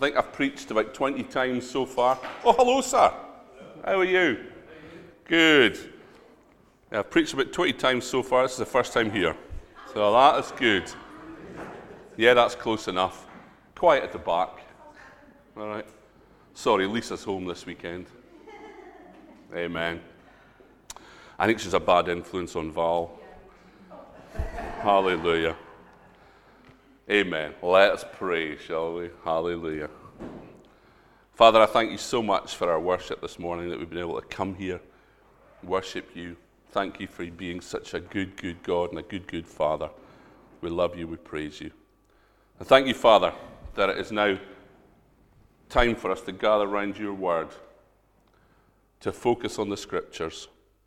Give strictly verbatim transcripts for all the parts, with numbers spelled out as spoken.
think I've preached about twenty times so far. Oh, hello, sir. How are you? Good. Yeah, I've preached about twenty times so far. This is the first time here. So that is good. Yeah, that's close enough. Quiet at the back. All right. Sorry, Lisa's home this weekend. Amen. I think she's a bad influence on Val. Hallelujah. Amen. Let us pray, shall we? Hallelujah. Father, I thank you so much for our worship this morning, that we've been able to come here, worship you. Thank you for being such a good, good God and a good, good Father. We love you, we praise you. And thank you, Father, that it is now time for us to gather around your word, to focus on the scriptures,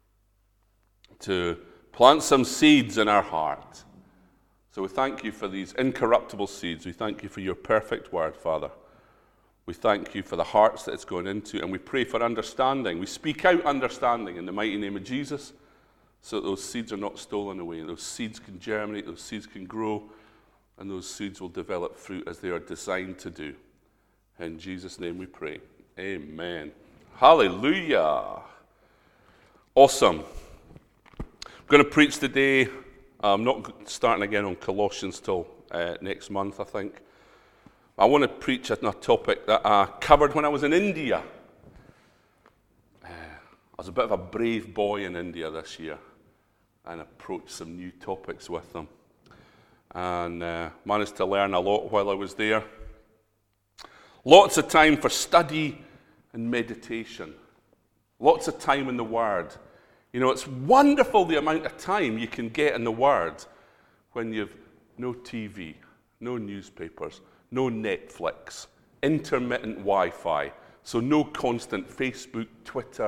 to plant some seeds in our heart. So we thank you for these incorruptible seeds. We thank you for your perfect word, Father. We thank you for the hearts that it's going into, and we pray for understanding. We speak out understanding in the mighty name of Jesus, so that those seeds are not stolen away. Those seeds can germinate, those seeds can grow, and those seeds will develop fruit as they are designed to do. In Jesus' name we pray. Amen. Hallelujah. Awesome. I'm going to preach today. I'm not starting again on Colossians till uh, next month, I think. I want to preach on a topic that I covered when I was in India. Uh, I was a bit of a brave boy in India this year and approached some new topics with them. And uh, managed to learn a lot while I was there. Lots of time for study and meditation. Lots of time in the Word. You know, it's wonderful the amount of time you can get in the Word when you've no T V, no newspapers, no Netflix, intermittent Wi-Fi, so no constant Facebook, Twitter,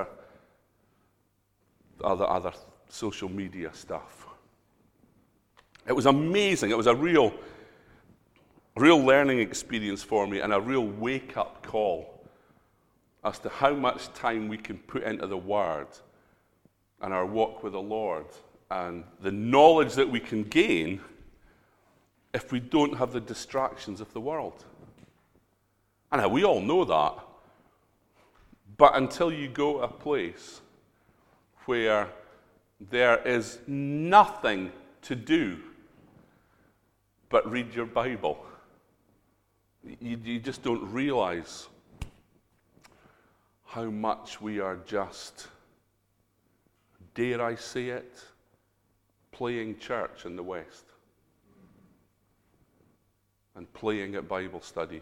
other other social media stuff. It was amazing. It was a real, real learning experience for me and a real wake-up call as to how much time we can put into the Word and our walk with the Lord, and the knowledge that we can gain if we don't have the distractions of the world. And we all know that. But until you go to a place where there is nothing to do but read your Bible, you, you just don't realize how much we are just, dare I say it, playing church in the West and playing at Bible study.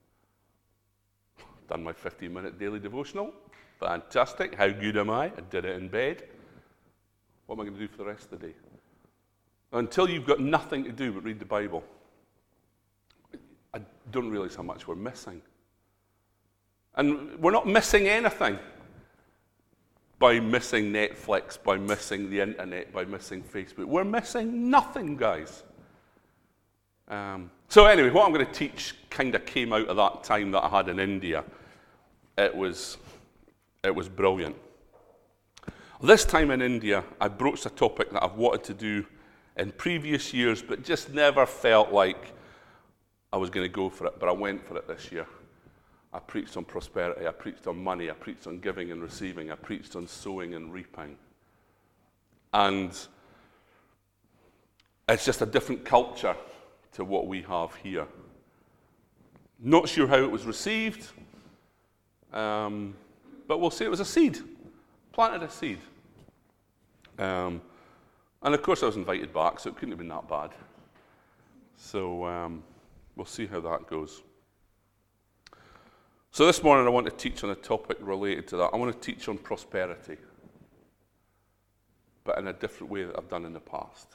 Done my fifteen-minute daily devotional. Fantastic. How good am I? I did it in bed. What am I going to do for the rest of the day? Until you've got nothing to do but read the Bible, I don't realize how much we're missing. And we're not missing anything by missing Netflix, by missing the internet, by missing Facebook. We're missing nothing, guys. Um, so anyway, what I'm going to teach kind of came out of that time that I had in India. It was, it was brilliant. This time in India, I broached a topic that I've wanted to do in previous years, but just never felt like I was going to go for it, but I went for it this year. I preached on prosperity, I preached on money, I preached on giving and receiving, I preached on sowing and reaping. And it's just a different culture to what we have here. Not sure how it was received, um, but we'll say it was a seed. Planted a seed. Um, and of course I was invited back, so it couldn't have been that bad. So um, we'll see how that goes. So this morning I want to teach on a topic related to that. I want to teach on prosperity, but in a different way that I've done in the past.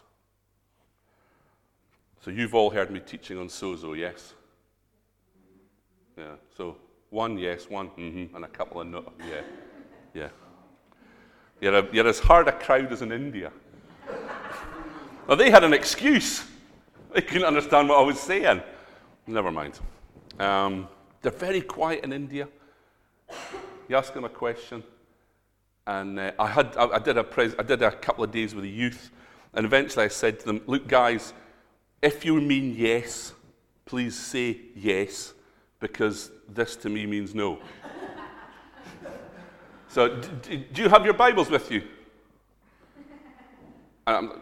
So you've all heard me teaching on sozo, yes? Yeah, so one yes, one mm-hmm, and a couple of no, yeah, yeah. You're, a, you're as hard a crowd as in India. Now they had an excuse. They couldn't understand what I was saying. Never mind. Um, they're very quiet in India. You ask them a question, and uh, I had I, I did a pres- I did a couple of days with the youth, and eventually I said to them, "Look, guys, if you mean yes, please say yes. because this to me means no. So, d- d- do you have your Bibles with you? Um,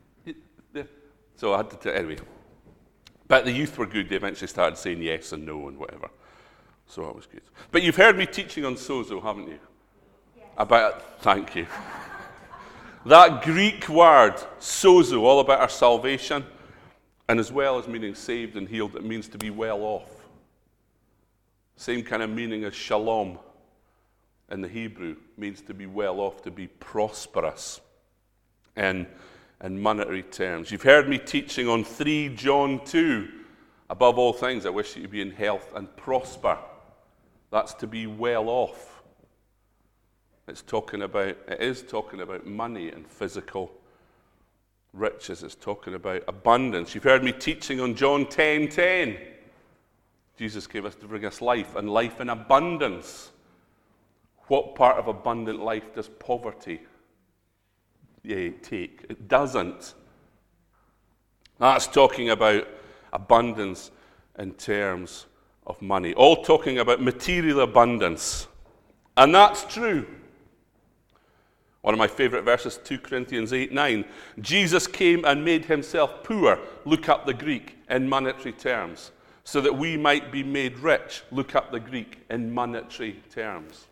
so I had to, t- anyway. But the youth were good. They eventually started saying yes and no and whatever. So that was good. But you've heard me teaching on sozo, haven't you? Yes. About, thank you. That Greek word, sozo, all about our salvation, and as well as meaning saved and healed, it means to be well off. Same kind of meaning as shalom in the Hebrew, means to be well off, to be prosperous in, in monetary terms. You've heard me teaching on three John two. Above all things, I wish you to be in health and prosper. That's to be well off. It's talking about, it is talking about money and physical riches. It's talking about abundance. You've heard me teaching on John ten ten. Jesus gave us to bring us life, and life in abundance. What part of abundant life does poverty yeah, take? It doesn't. That's talking about abundance in terms of money. All talking about material abundance. And that's true. One of my favorite verses, two Corinthians eight nine. Jesus came and made himself poor. Look up the Greek in monetary terms. So that we might be made rich. Look up the Greek in monetary terms.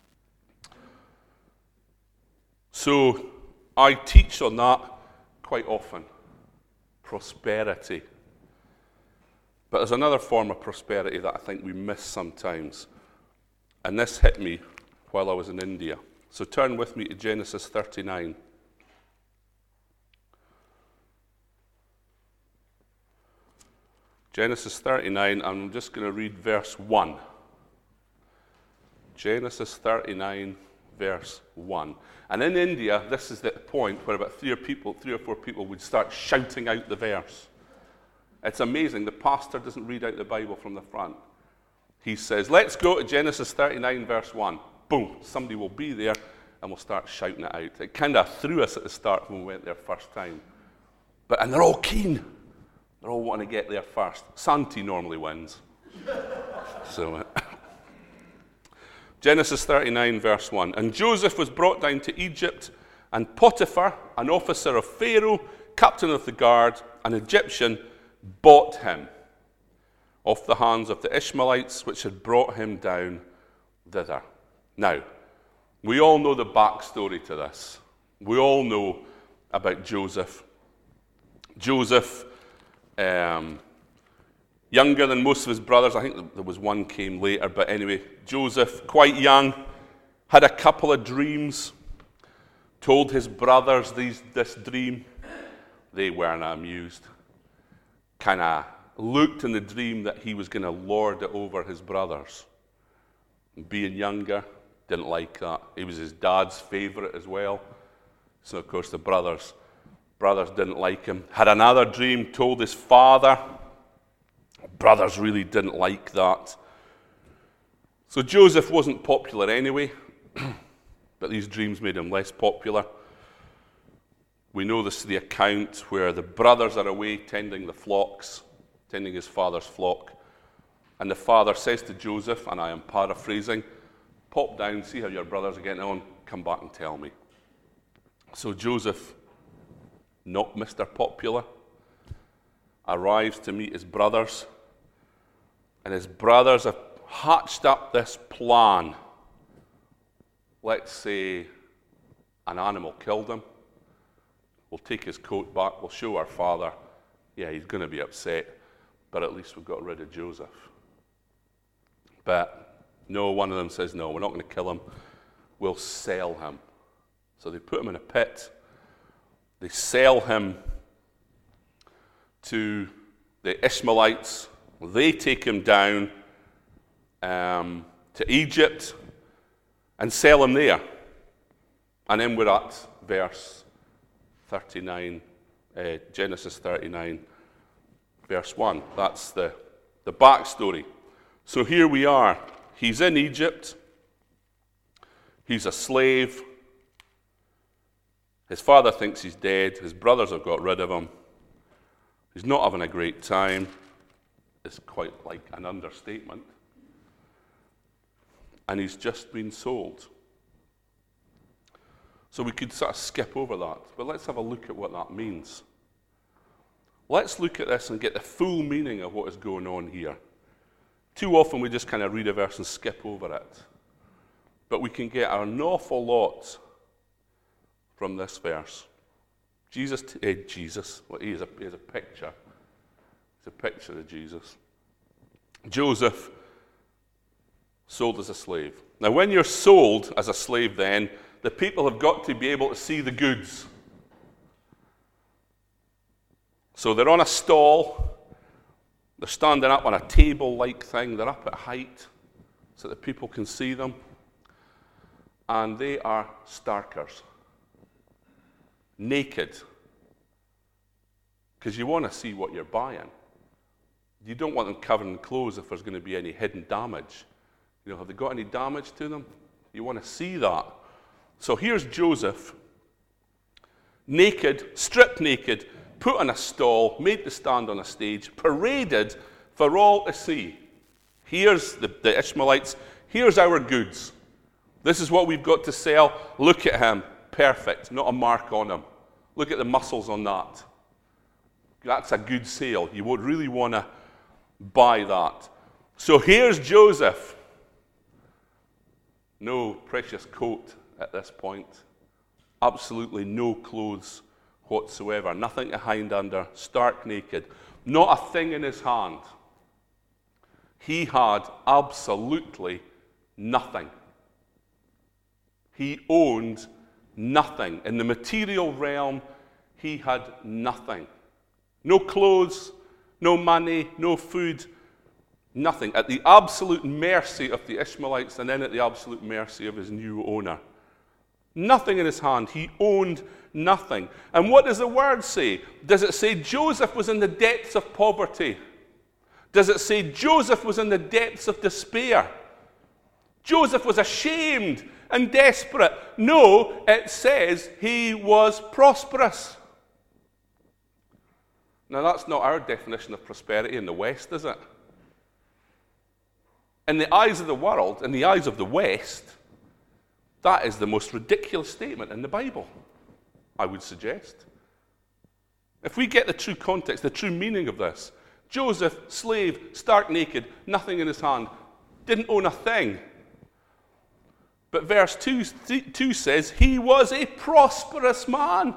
So I teach on that quite often. Prosperity. But there's another form of prosperity that I think we miss sometimes. And this hit me while I was in India. So turn with me to Genesis thirty-nine. Genesis thirty-nine, I'm just going to read verse one. Genesis thirty-nine, verse one. And in India, this is the point where about three or, people, three or four people would start shouting out the verse. It's amazing. The pastor doesn't read out the Bible from the front. He says, let's go to Genesis thirty-nine, verse one. Boom, somebody will be there and we'll start shouting it out. It kind of threw us at the start when we went there first time. But and they're all keen. They're all wanting to get there first. Santi normally wins. so, uh, Genesis thirty-nine, verse one. And Joseph was brought down to Egypt, and Potiphar, an officer of Pharaoh, captain of the guard, an Egyptian, bought him off the hands of the Ishmaelites, which had brought him down thither. Now, we all know the backstory to this. We all know about Joseph. Joseph, um, younger than most of his brothers. I think there was one came later, but anyway, Joseph, quite young, had a couple of dreams, told his brothers these, this dream. They weren't amused. Kind of looked in the dream that he was going to lord it over his brothers. And being younger, didn't like that. He was his dad's favorite as well. So, of course, the brothers, brothers didn't like him. Had another dream, told his father. Brothers really didn't like that. So Joseph wasn't popular anyway, but these dreams made him less popular. We know this is the account where the brothers are away tending the flocks, tending his father's flock. And the father says to Joseph, and I am paraphrasing, pop down, see how your brothers are getting on, come back and tell me. So Joseph, not Mister Popular, arrives to meet his brothers. And his brothers have hatched up this plan. Let's say an animal killed him. We'll take his coat back. We'll show our father. Yeah, he's going to be upset, but at least we've got rid of Joseph. But no, one of them says, no, we're not going to kill him. We'll sell him. So they put him in a pit. They sell him to the Ishmaelites. They take him down um, to Egypt and sell him there. And then we're at verse thirty-nine, uh, Genesis thirty-nine, verse one. That's the, the backstory. So here we are. He's in Egypt. He's a slave. His father thinks he's dead. His brothers have got rid of him. He's not having a great time. is quite like an understatement. And he's just been sold. So we could sort of skip over that, but let's have a look at what that means. Let's look at this and get the full meaning of what is going on here. Too often we just kind of read a verse and skip over it. But we can get an awful lot from this verse. Jesus, eh, Jesus, well, he is a, he is a picture. It's a picture of Jesus. Joseph, sold as a slave. Now, when you're sold as a slave, then, the people have got to be able to see the goods. So they're on a stall, they're standing up on a table-like thing, they're up at height so that people can see them, and they are starkers, naked, because you want to see what you're buying. You don't want them covered in clothes if there's going to be any hidden damage. You know, have they got any damage to them? You want to see that. So here's Joseph, naked, stripped naked, put on a stall, made to stand on a stage, paraded for all to see. Here's the, the Ishmaelites, here's our goods. This is what we've got to sell. Look at him, perfect, not a mark on him. Look at the muscles on that. That's a good sale. You would really want to buy that. So here's Joseph. No precious coat at this point. Absolutely no clothes whatsoever. Nothing to hide under. Stark naked. Not a thing in his hand. He had absolutely nothing. He owned nothing. In the material realm, he had nothing. No clothes, no money, no food, nothing. At the absolute mercy of the Ishmaelites, and then at the absolute mercy of his new owner. Nothing in his hand. He owned nothing. And what does the word say? Does it say Joseph was in the depths of poverty? Does it say Joseph was in the depths of despair? Joseph was ashamed and desperate. No, it says he was prosperous. Now, that's not our definition of prosperity in the West, is it? In the eyes of the world, in the eyes of the West, that is the most ridiculous statement in the Bible, I would suggest. If we get the true context, the true meaning of this, Joseph, slave, stark naked, nothing in his hand, didn't own a thing. But verse two, two says, he was a prosperous man.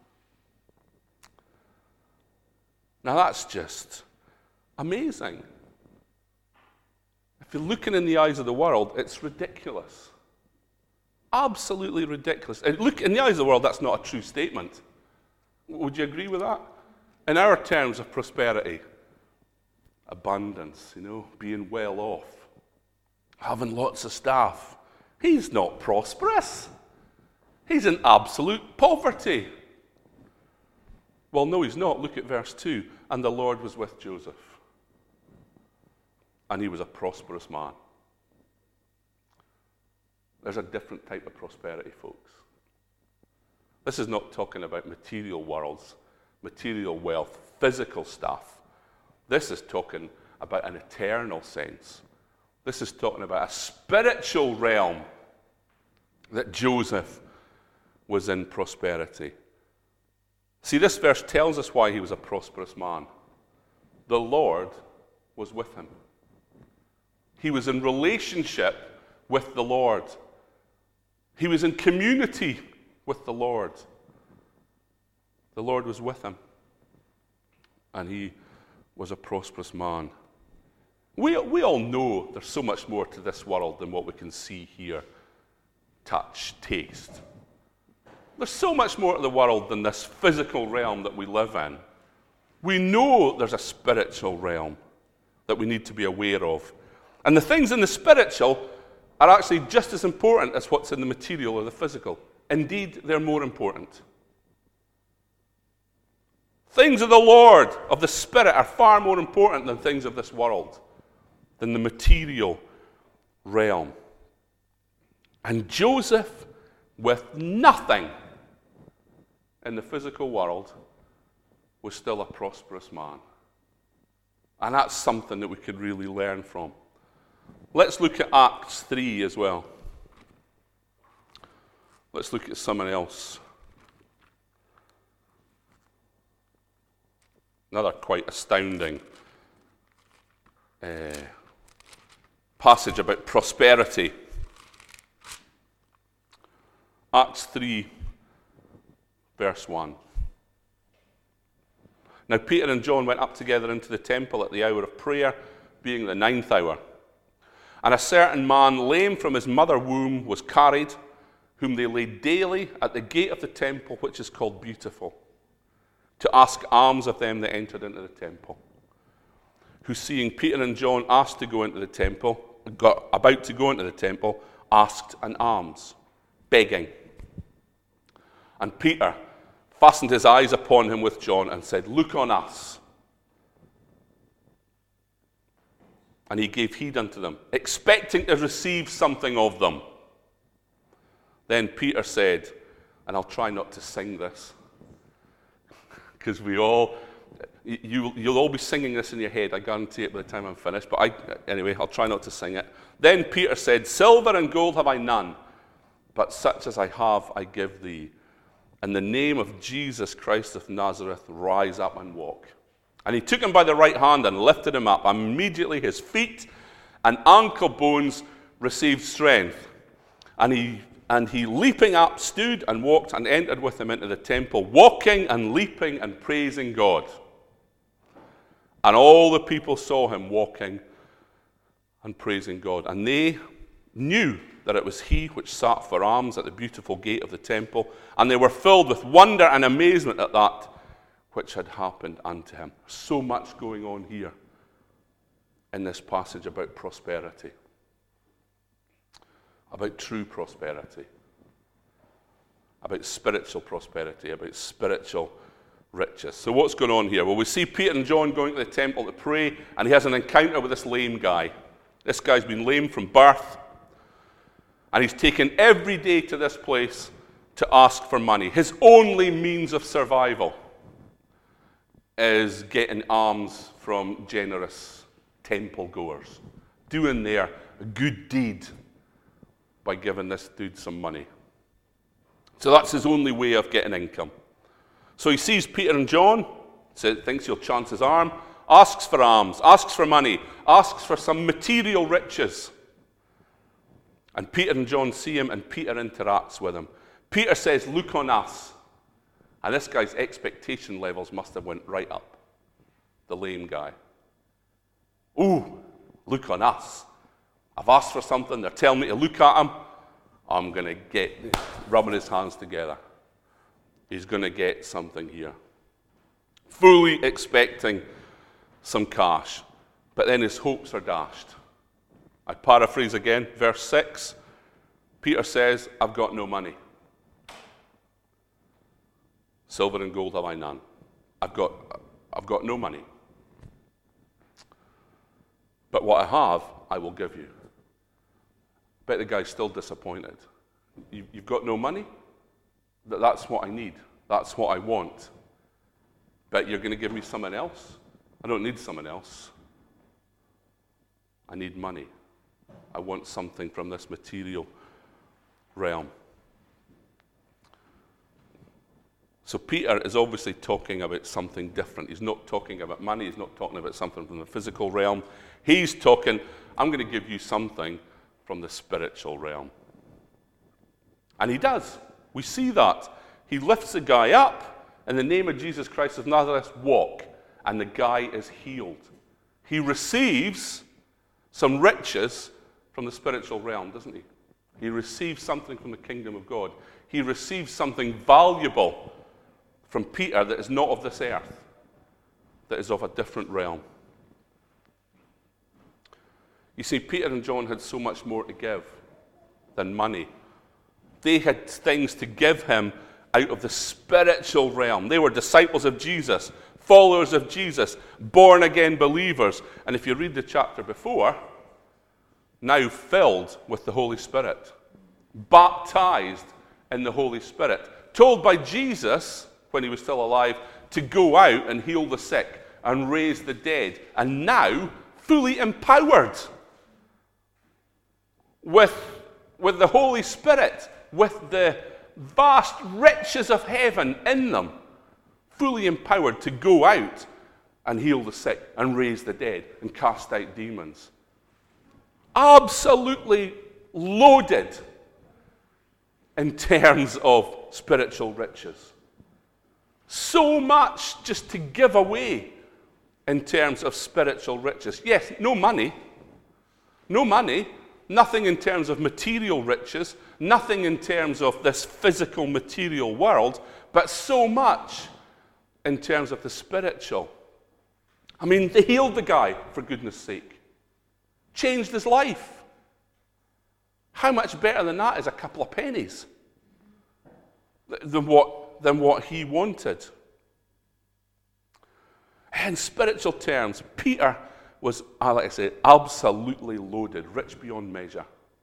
Now that's just amazing. If you're looking in the eyes of the world, it's ridiculous. Absolutely ridiculous. And look, in the eyes of the world, that's not a true statement. Would you agree with that? In our terms of prosperity, abundance, you know, being well off, having lots of staff, he's not prosperous. He's in absolute poverty. Well, no, he's not. Look at verse two. And the Lord was with Joseph. And he was a prosperous man. There's a different type of prosperity, folks. This is not talking about material worlds, material wealth, physical stuff. This is talking about an eternal sense. This is talking about a spiritual realm that Joseph was in prosperity. See, this verse tells us why he was a prosperous man. The Lord was with him. He was in relationship with the Lord. He was in community with the Lord. The Lord was with him. And he was a prosperous man. We, we all know there's so much more to this world than what we can see, hear, touch, taste. There's so much more to the world than this physical realm that we live in. We know there's a spiritual realm that we need to be aware of. And the things in the spiritual are actually just as important as what's in the material or the physical. Indeed, they're more important. Things of the Lord, of the Spirit, are far more important than things of this world, than the material realm. And Joseph, with nothing in the physical world, was still a prosperous man. And that's something that we could really learn from. Let's look at Acts three as well. Let's look at someone else. Another quite astounding uh, passage about prosperity. Acts three, verse one. Now Peter and John went up together into the temple at the hour of prayer, being the ninth hour. And a certain man, lame from his mother womb, was carried, whom they laid daily at the gate of the temple, which is called Beautiful, to ask alms of them that entered into the temple. Who, seeing Peter and John asked to go into the temple, got about to go into the temple, asked an alms, begging. And Peter fastened his eyes upon him with John and said, "Look on us." And he gave heed unto them, expecting to receive something of them. Then Peter said, and I'll try not to sing this, because we all, you, you'll all be singing this in your head, I guarantee it by the time I'm finished, but I, anyway, I'll try not to sing it. Then Peter said, "Silver and gold have I none, but such as I have I give thee. In the name of Jesus Christ of Nazareth, rise up and walk." And he took him by the right hand and lifted him up. Immediately his feet and ankle bones received strength. And he, and he leaping up, stood and walked and entered with him into the temple, walking and leaping and praising God. And all the people saw him walking and praising God. And they knew that it was he which sat for alms at the Beautiful gate of the temple. And they were filled with wonder and amazement at that which had happened unto him. So much going on here in this passage about prosperity, about true prosperity, about spiritual prosperity, about spiritual riches. So what's going on here? Well, we see Peter and John going to the temple to pray, and he has an encounter with this lame guy. This guy's been lame from birth, and he's taken every day to this place to ask for money. His only means of survival is getting alms from generous temple goers, doing their good deed by giving this dude some money. So that's his only way of getting income. So he sees Peter and John, says, thinks he'll chance his arm, asks for alms, asks for money, asks for some material riches. And Peter and John see him, and Peter interacts with him. Peter says, "Look on us." And this guy's expectation levels must have went right up. The lame guy. "Ooh, look on us. I've asked for something. They're telling me to look at him. I'm going to get," rubbing his hands together. He's going to get something here. Fully expecting some cash. But then his hopes are dashed. I paraphrase again, verse six. Peter says, "I've got no money. Silver and gold have I none. I've got, I've got no money. But what I have, I will give you." Bet the guy's still disappointed. You, you've got no money? That's what I need. That's what I want. Bet you're going to give me someone else? I don't need someone else. I need money. I want something from this material realm. So Peter is obviously talking about something different. He's not talking about money. He's not talking about something from the physical realm. He's talking, I'm going to give you something from the spiritual realm. And he does. We see that. He lifts the guy up. In the name of Jesus Christ of Nazareth, walk. And the guy is healed. He receives some riches from the spiritual realm, doesn't he? He receives something from the kingdom of God. He receives something valuable from Peter that is not of this earth, that is of a different realm. You see, Peter and John had so much more to give than money. They had things to give him out of the spiritual realm. They were disciples of Jesus, followers of Jesus, born-again believers. And if you read the chapter before, now filled with the Holy Spirit, baptized in the Holy Spirit, told by Jesus, when he was still alive, to go out and heal the sick and raise the dead, and now fully empowered with, with the Holy Spirit, with the vast riches of heaven in them, fully empowered to go out and heal the sick and raise the dead and cast out demons. Absolutely loaded in terms of spiritual riches. So much just to give away in terms of spiritual riches. Yes, no money. No money. Nothing in terms of material riches. Nothing in terms of this physical material world. But so much in terms of the spiritual. I mean, they healed the guy, for goodness sake. Changed his life. How much better than that is a couple of pennies than what, than what he wanted? In spiritual terms, Peter was, I like to say, absolutely loaded, rich beyond measure.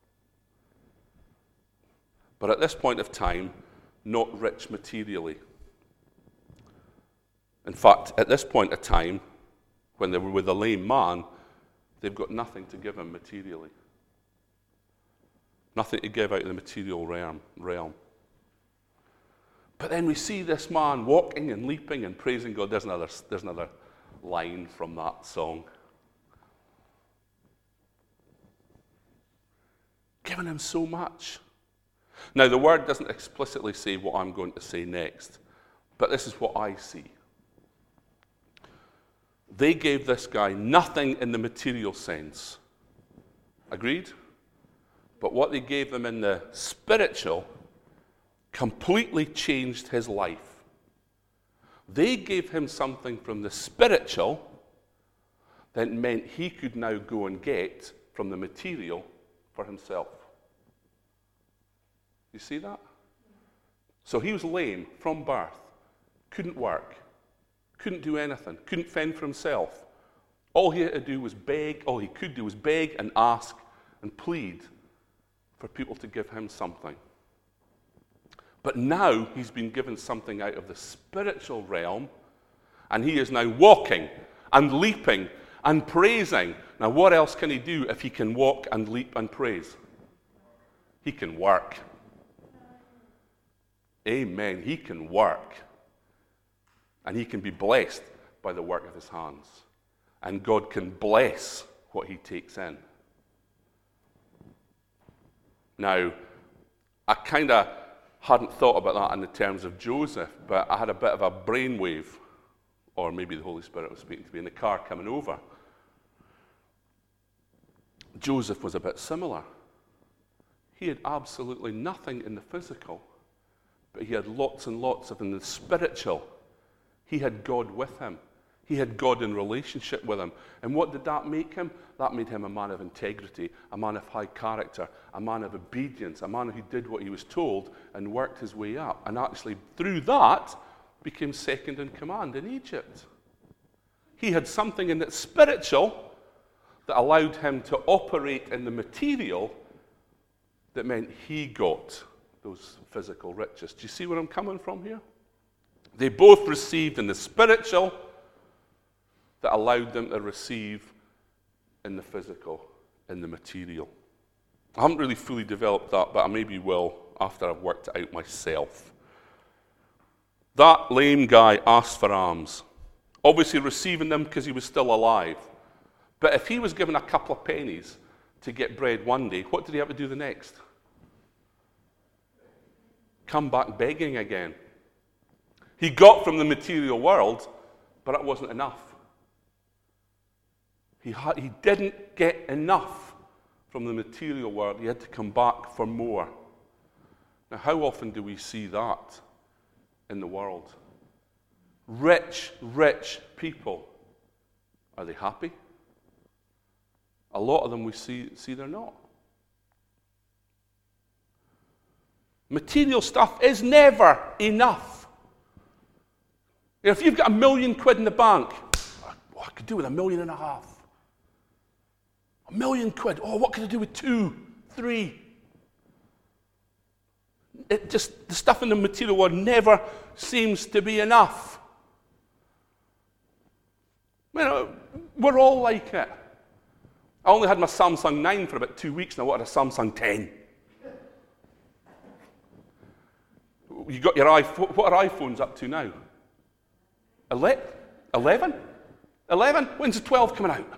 But at this point of time, not rich materially. In fact, at this point of time, when they were with a lame man, they've got nothing to give him materially. Nothing to give out of the material realm. realm. But then we see this man walking and leaping and praising God. There's another, there's another line from that song. Giving him so much. Now, the word doesn't explicitly say what I'm going to say next, but this is what I see. They gave this guy nothing in the material sense. Agreed? But what they gave them in the spiritual completely changed his life. They gave him something from the spiritual that meant he could now go and get from the material for himself. You see that? So he was lame from birth, couldn't work, couldn't do anything, couldn't fend for himself. All he had to do was beg, all he could do was beg and ask and plead for people to give him something. But now he's been given something out of the spiritual realm, and he is now walking and leaping and praising. Now, what else can he do if he can walk and leap and praise? He can work. Amen. He can work. And he can be blessed by the work of his hands. And God can bless what he takes in. Now, I kind of hadn't thought about that in the terms of Joseph, but I had a bit of a brainwave, or maybe the Holy Spirit was speaking to me in the car coming over. Joseph was a bit similar. He had absolutely nothing in the physical, but he had lots and lots of in the spiritual. He had God with him. He had God in relationship with him. And what did that make him? That made him a man of integrity, a man of high character, a man of obedience, a man who did what he was told and worked his way up. And actually, through that, became second in command in Egypt. He had something in the spiritual that allowed him to operate in the material that meant he got those physical riches. Do you see where I'm coming from here? They both received in the spiritual that allowed them to receive in the physical, in the material. I haven't really fully developed that, but I maybe will after I've worked it out myself. That lame guy asked for alms, obviously receiving them because he was still alive. But if he was given a couple of pennies to get bread one day, what did he have to do the next? Come back begging again. He got from the material world, but it wasn't enough. He, had, he didn't get enough from the material world. He had to come back for more. Now, how often do we see that in the world? Rich, rich people. Are they happy? A lot of them we see, see they're not. Material stuff is never enough. If you've got a million quid in the bank, oh, I could do with a million and a half. A million quid. Oh, what could I do with two, three? It just, the stuff in the material world never seems to be enough. You know, we're all like it. I only had my Samsung nine for about two weeks and I wanted a Samsung ten. You got your iPhone. What are iPhones up to now? eleven? eleven? When's the twelve coming out?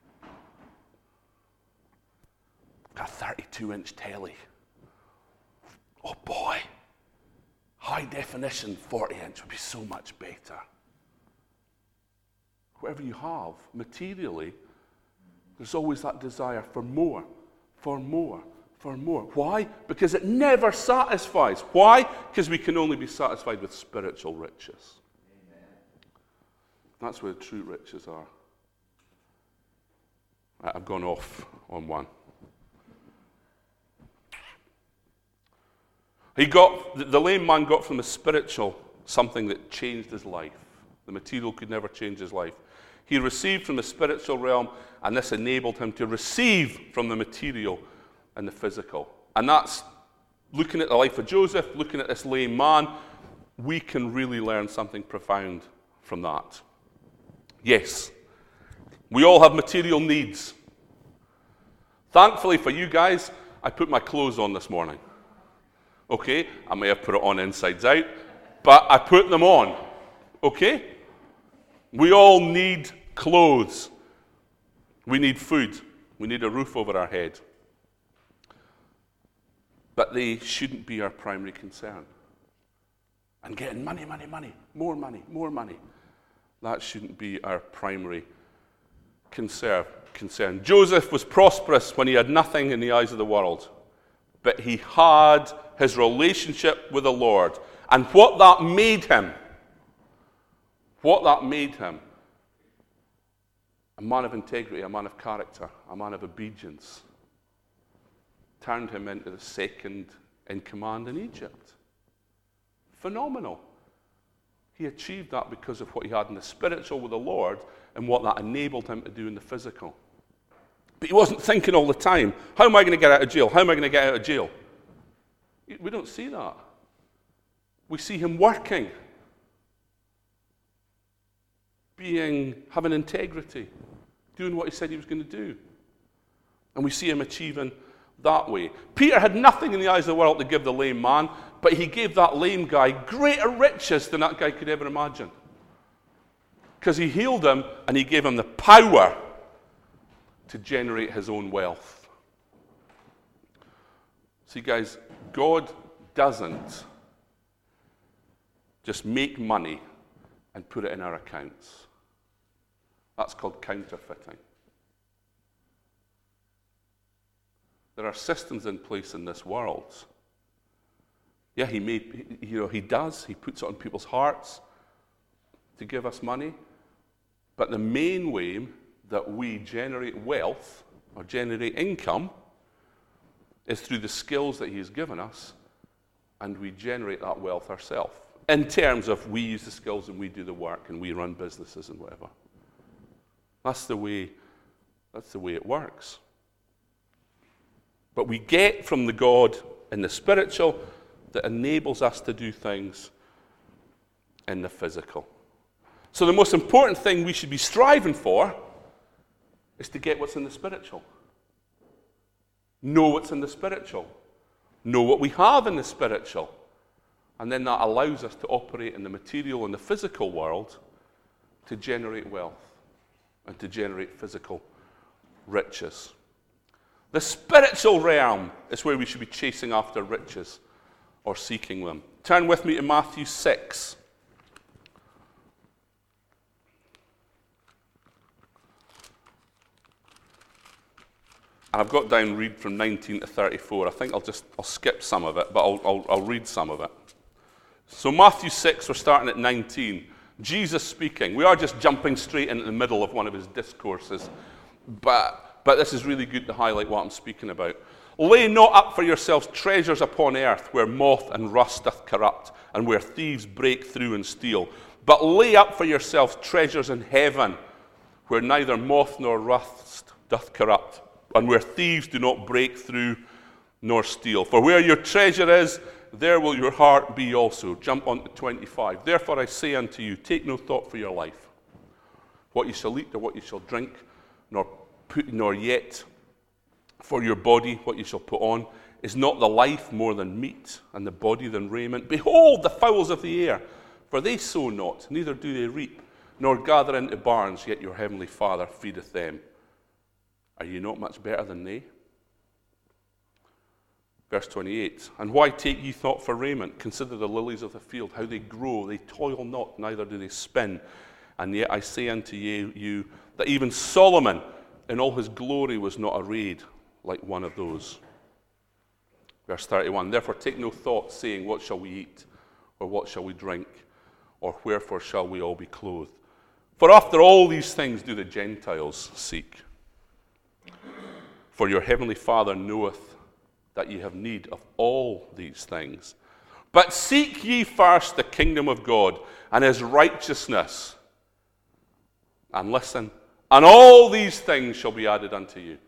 Got a thirty-two inch telly. Oh boy. High definition forty inch would be so much better. Whatever you have, materially, there's always that desire for more, for more, for more. Why? Because it never satisfies. Why? Because we can only be satisfied with spiritual riches. Amen. That's where the true riches are. Right, I've gone off on one. He got, the lame man got from the spiritual something that changed his life. The material could never change his life. He received from the spiritual realm, and this enabled him to receive from the material and the physical. And that's looking at the life of Joseph, looking at this lame man. We can really learn something profound from that. Yes, we all have material needs. Thankfully for you guys, I put my clothes on this morning. Okay, I may have put it on insides out, but I put them on. Okay? We all need clothes. We need food. We need a roof over our head. But they shouldn't be our primary concern. And getting money, money, money, more money, more money. That shouldn't be our primary concern. concern. Joseph was prosperous when he had nothing in the eyes of the world. But he had his relationship with the Lord. And what that made him, what that made him, a man of integrity, a man of character, a man of obedience, turned him into the second in command in Egypt. Phenomenal. He achieved that because of what he had in the spiritual with the Lord and what that enabled him to do in the physical. But he wasn't thinking all the time, how am I going to get out of jail? How am I going to get out of jail? We don't see that. We see him working, being, having integrity, doing what he said he was going to do. And we see him achieving that way. Peter had nothing in the eyes of the world to give the lame man, but he gave that lame guy greater riches than that guy could ever imagine. Because he healed him and he gave him the power to generate his own wealth. See, guys, God doesn't just make money and put it in our accounts. That's called counterfeiting. There are systems in place in this world. Yeah, he made, you know, he does. He puts it on people's hearts to give us money. But the main way that we generate wealth or generate income is through the skills that he has given us, and we generate that wealth ourselves. In terms of we use the skills and we do the work and we run businesses and whatever. That's the way, that's the way it works. But we get from the God in the spiritual that enables us to do things in the physical. So the most important thing we should be striving for is to get what's in the spiritual. Know what's in the spiritual. Know what we have in the spiritual. And then that allows us to operate in the material and the physical world to generate wealth and to generate physical riches. The spiritual realm is where we should be chasing after riches or seeking them. Turn with me to Matthew six. And I've got down read from nineteen to thirty-four. I think I'll just I'll skip some of it, but I'll, I'll, I'll read some of it. So Matthew six, we're starting at nineteen. Jesus speaking. We are just jumping straight into the middle of one of his discourses, but, but this is really good to highlight what I'm speaking about. Lay not up for yourselves treasures upon earth, where moth and rust doth corrupt, and where thieves break through and steal. But lay up for yourselves treasures in heaven, where neither moth nor rust doth corrupt, and where thieves do not break through nor steal. For where your treasure is, there will your heart be also. Jump on to twenty-five. Therefore I say unto you, take no thought for your life, what you shall eat or what you shall drink, nor put, nor yet for your body what you shall put on. Is not the life more than meat, and the body than raiment? Behold the fowls of the air, for they sow not, neither do they reap, nor gather into barns, yet your heavenly Father feedeth them. Are you not much better than they? Verse twenty-eight, and why take ye thought for raiment? Consider the lilies of the field, how they grow. They toil not, neither do they spin. And yet I say unto you, you that even Solomon in all his glory was not arrayed like one of those. Verse thirty-one, therefore take no thought, saying, what shall we eat? Or what shall we drink? Or wherefore shall we all be clothed? For after all these things do the Gentiles seek. For your heavenly Father knoweth that ye have need of all these things. But seek ye first the kingdom of God and his righteousness. And listen, and all these things shall be added unto you.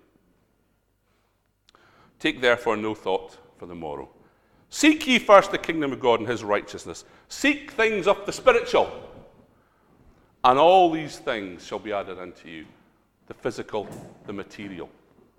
Take therefore no thought for the morrow. Seek ye first the kingdom of God and his righteousness. Seek things of the spiritual. And all these things shall be added unto you. The physical, the material.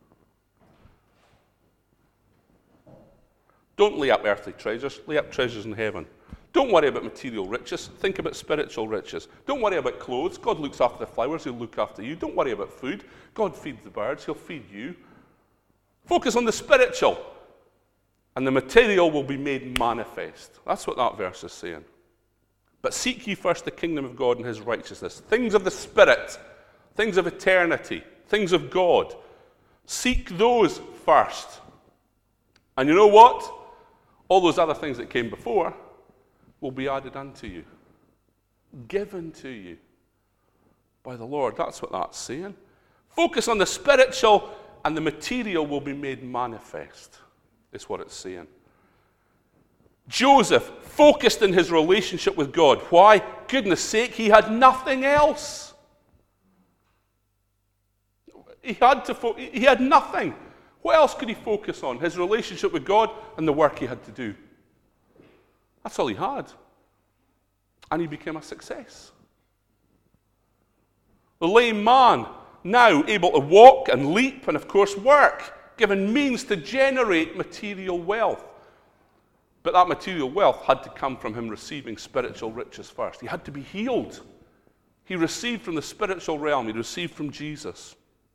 Don't lay up earthly treasures. Lay up treasures in heaven. Don't worry about material riches. Think about spiritual riches. Don't worry about clothes. God looks after the flowers. He'll look after you. Don't worry about food. God feeds the birds. He'll feed you. Focus on the spiritual, and the material will be made manifest. That's what that verse is saying. But seek ye first the kingdom of God and his righteousness. Things of the Spirit, things of eternity, things of God. Seek those first. And you know what? All those other things that came before will be added unto you. Given to you by the Lord. That's what that's saying. Focus on the spiritual, and the material will be made manifest, is what it's saying. Joseph focused in his relationship with God. Why? Goodness sake, he had nothing else. He had to. Fo- he had nothing. What else could he focus on? His relationship with God and the work he had to do. That's all he had. And he became a success. The lame man, now able to walk and leap and, of course, work, given means to generate material wealth. But that material wealth had to come from him receiving spiritual riches first. He had to be healed. He received from the spiritual realm. He received from Jesus.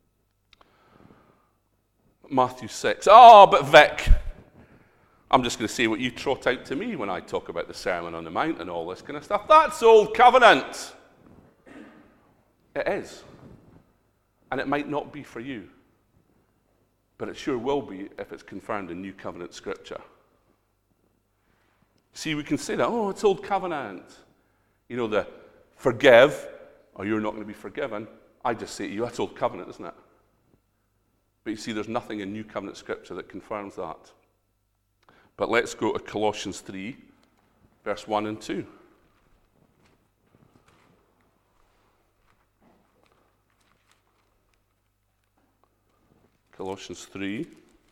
Matthew six. Oh, but Vic, I'm just going to say what you trot out to me when I talk about the Sermon on the Mount and all this kind of stuff. That's old covenant. It is. And it might not be for you. But it sure will be if it's confirmed in New Covenant Scripture. See, we can say that, oh, it's old covenant. You know, the forgive, or you're not going to be forgiven. I just say to you, that's old covenant, isn't it? But you see, there's nothing in New Covenant Scripture that confirms that. But let's go to Colossians three, verse one and two. Colossians three.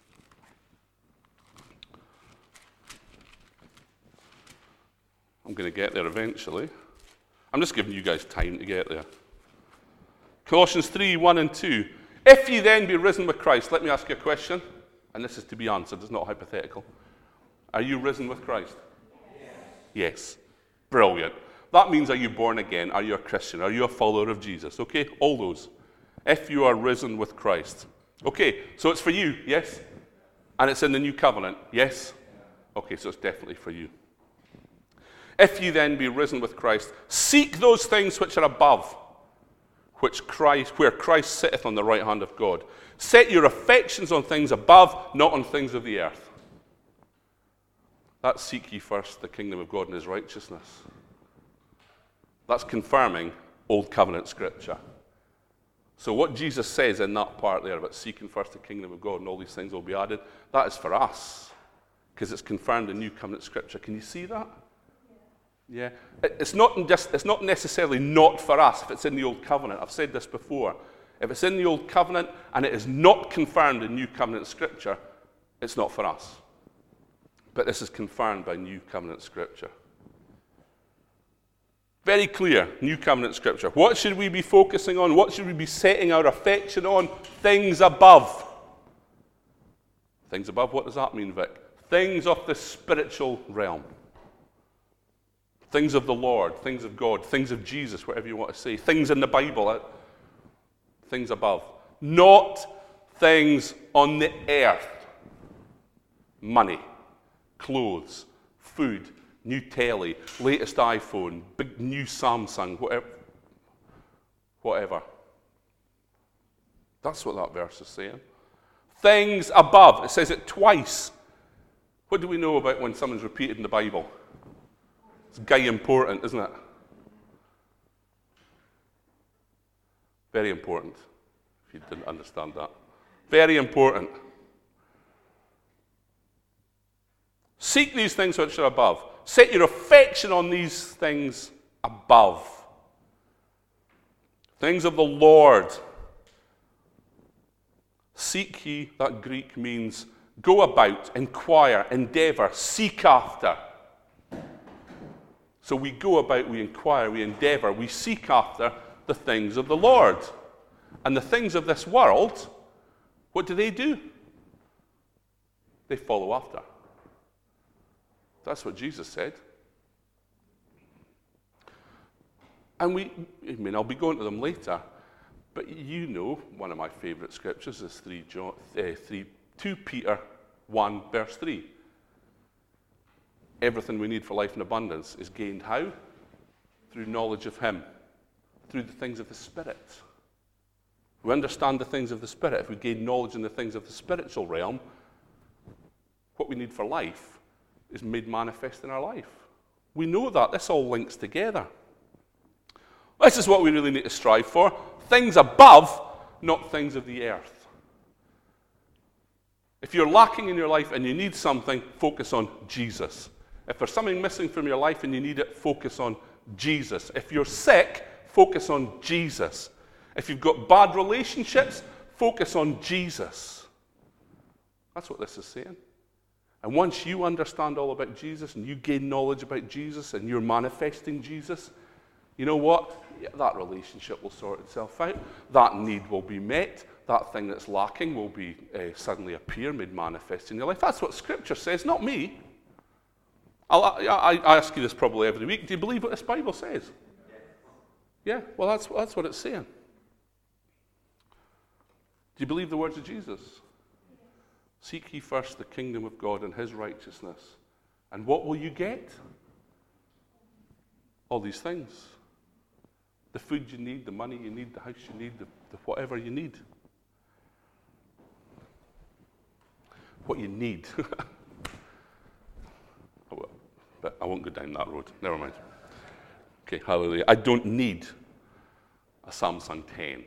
I'm going to get there eventually. I'm just giving you guys time to get there. Colossians three, one and two. If ye then be risen with Christ, let me ask you a question, and this is to be answered, it's not hypothetical. Are you risen with Christ? Yes. Yes. Brilliant. That means, are you born again? Are you a Christian? Are you a follower of Jesus? Okay, all those. If you are risen with Christ. Okay, so it's for you, yes? And it's in the new covenant, yes? Okay, so it's definitely for you. If ye then be risen with Christ, seek those things which are above, which Christ, where Christ sitteth on the right hand of God. Set your affections on things above, not on things of the earth. That's seek ye first the kingdom of God and his righteousness. That's confirming Old Covenant Scripture. So what Jesus says in that part there about seeking first the kingdom of God and all these things will be added, that is for us, because it's confirmed in New Covenant Scripture. Can you see that? Yeah. It's not just, it's not necessarily not for us if it's in the Old Covenant. I've said this before. If it's in the Old Covenant and it is not confirmed in New Covenant Scripture, it's not for us. But this is confirmed by New Covenant Scripture. Very clear, New Covenant Scripture. What should we be focusing on? What should we be setting our affection on? Things above. Things above, what does that mean, Vic? Things of the spiritual realm. Things of the Lord, things of God, things of Jesus, whatever you want to say. Things in the Bible, uh, things above. Not things on the earth. Money, clothes, food, new telly, latest iPhone, big new Samsung, whatever. Whatever. That's what that verse is saying. Things above. It says it twice. What do we know about when someone's repeated in the Bible? It's guy important, isn't it? Very important, if you didn't understand that. Very important. Seek these things which are above. Set your affection on these things above. Things of the Lord. Seek ye, that Greek means go about, inquire, endeavor, seek after. So we go about, we inquire, we endeavor, we seek after the things of the Lord. And the things of this world, what do they do? They follow after. That's what Jesus said. And we, I mean, I'll be going to them later, but you know, one of my favourite scriptures is three John, uh, three, two Peter one, verse three. Everything we need for life and abundance is gained how? Through knowledge of Him, through the things of the Spirit. We understand the things of the Spirit. If we gain knowledge in the things of the spiritual realm, what we need for life is made manifest in our life. We know that. This all links together. This is what we really need to strive for. Things above, not things of the earth. If you're lacking in your life and you need something, focus on Jesus. If there's something missing from your life and you need it, focus on Jesus. If you're sick, focus on Jesus. If you've got bad relationships, focus on Jesus. That's what this is saying. And once you understand all about Jesus and you gain knowledge about Jesus and you're manifesting Jesus, you know what? Yeah, that relationship will sort itself out. That need will be met. That thing that's lacking will be uh, suddenly appear, made manifest in your life. That's what Scripture says, not me. I'll, I, I ask you this probably every week. Do you believe what this Bible says? Yeah, well, that's, that's what it's saying. Do you believe the words of Jesus? Seek ye first the kingdom of God and His righteousness. And what will you get? All these things. The food you need, the money you need, the house you need, the, the whatever you need. What you need. But I won't go down that road. Never mind. Okay, hallelujah. I don't need a Samsung ten.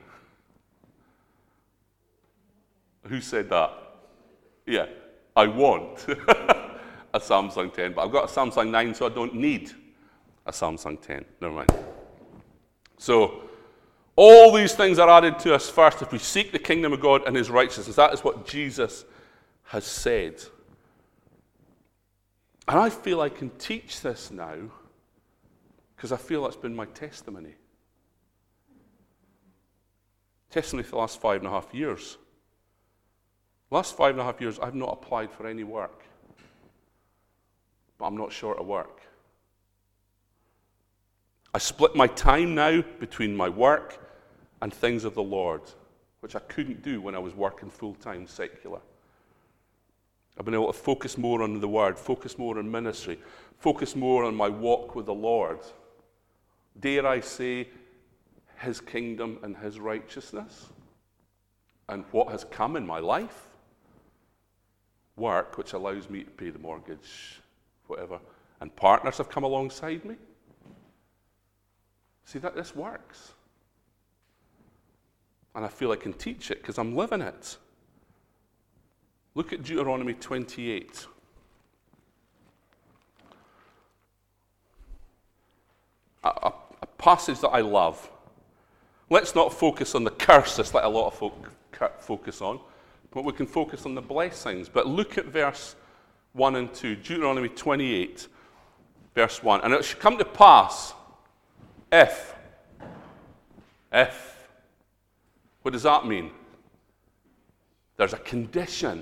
Who said that? Yeah, I want a Samsung ten, but I've got a Samsung nine, so I don't need a Samsung ten. Never mind. So, all these things are added to us first if we seek the kingdom of God and His righteousness. That is what Jesus has said. And I feel I can teach this now because I feel that's been my testimony. Testimony for the last five and a half years. Last five and a half years, I've not applied for any work. But I'm not short of work. I split my time now between my work and things of the Lord, which I couldn't do when I was working full-time secular. I've been able to focus more on the Word, focus more on ministry, focus more on my walk with the Lord. Dare I say, His kingdom and His righteousness? And what has come in my life? Work, which allows me to pay the mortgage, whatever. And partners have come alongside me. See, that this works. And I feel I can teach it because I'm living it. Look at Deuteronomy twenty-eight. A, a, a passage that I love. Let's not focus on the curses that a lot of folk focus on, but we can focus on the blessings. But look at verse one and two. Deuteronomy twenty-eight, verse one. And it shall come to pass If. If. What does that mean? There's a condition.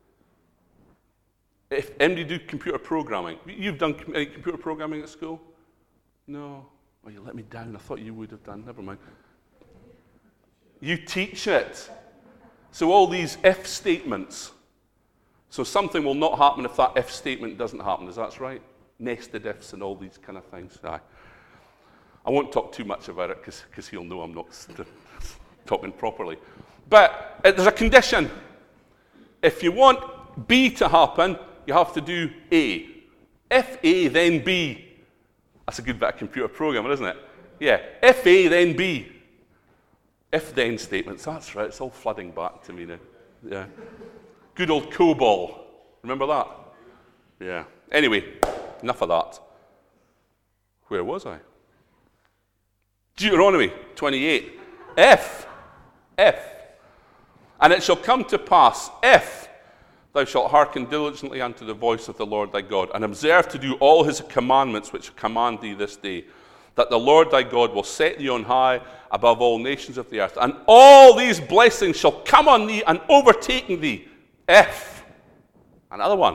If anybody do computer programming, you've done any computer programming at school? No. Oh, you let me down. I thought you would have done. Never mind. You teach it. So all these if statements. So something will not happen if that if statement doesn't happen. Is that right? Nested ifs and all these kind of things. Aye. I won't talk too much about it because he'll know I'm not st- talking properly. But uh, there's a condition. If you want B to happen, you have to do A. If A, then B. That's a good bit of computer programming, isn't it? Yeah. If A, then B. If-then statements. That's right. It's all flooding back to me now. Yeah. Good old COBOL. Remember that? Yeah. Anyway, enough of that. Where was I? Deuteronomy twenty-eight. If. If. And it shall come to pass, if thou shalt hearken diligently unto the voice of the Lord thy God, and observe to do all his commandments which I command thee this day, that the Lord thy God will set thee on high above all nations of the earth, and all these blessings shall come on thee and overtake thee, if. Another one.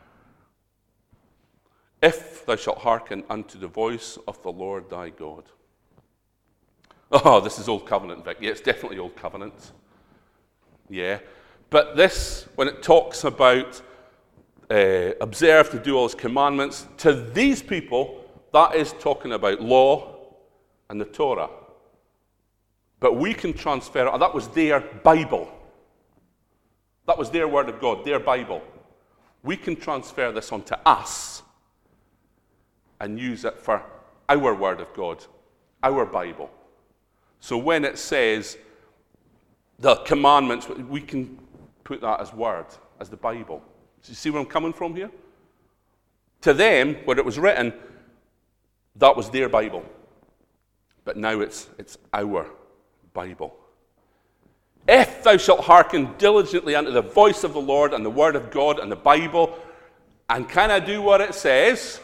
If thou shalt hearken unto the voice of the Lord thy God. Oh, this is Old Covenant, Vic. Yeah, it's definitely Old Covenant. Yeah. But this, when it talks about uh, observe to do all his commandments, to these people, that is talking about law and the Torah. But we can transfer it. That was their Bible. That was their word of God, their Bible. We can transfer this onto us and use it for our word of God, our Bible. So when it says the commandments, we can put that as word, as the Bible. Do you see where I'm coming from here? To them, when it was written, that was their Bible. But now it's, it's our Bible. If thou shalt hearken diligently unto the voice of the Lord and the word of God and the Bible, and kind of do what it says,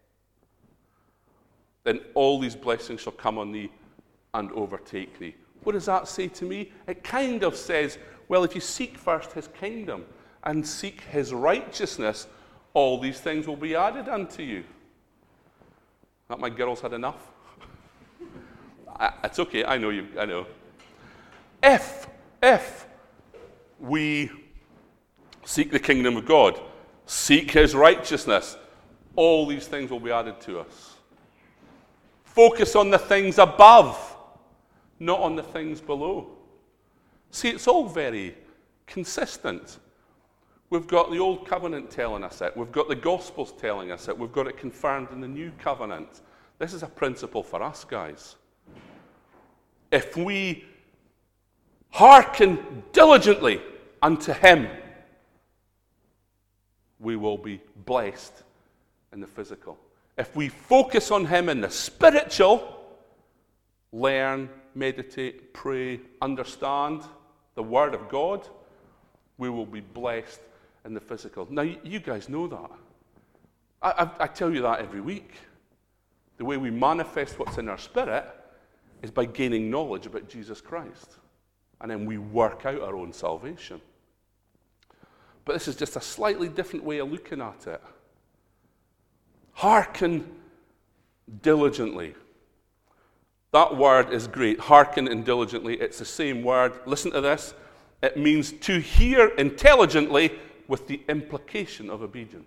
then all these blessings shall come on thee and overtake thee. What does that say to me? It kind of says, well, if you seek first his kingdom and seek his righteousness, all these things will be added unto you. That my girls had enough? I, it's okay, I know you, I know. If, if we seek the kingdom of God, seek his righteousness, all these things will be added to us. Focus on the things above, not on the things below. See, it's all very consistent. We've got the Old Covenant telling us it. We've got the Gospels telling us it. We've got it confirmed in the New Covenant. This is a principle for us, guys. If we hearken diligently unto him, we will be blessed in the physical. If we focus on him in the spiritual, learn, meditate, pray, understand the Word of God, we will be blessed in the physical. Now, you guys know that. I, I, I tell you that every week. The way we manifest what's in our spirit is by gaining knowledge about Jesus Christ. And then we work out our own salvation. But this is just a slightly different way of looking at it. Hearken diligently. That word is great. Hearken and diligently. It's the same word. Listen to this. It means to hear intelligently with the implication of obedience.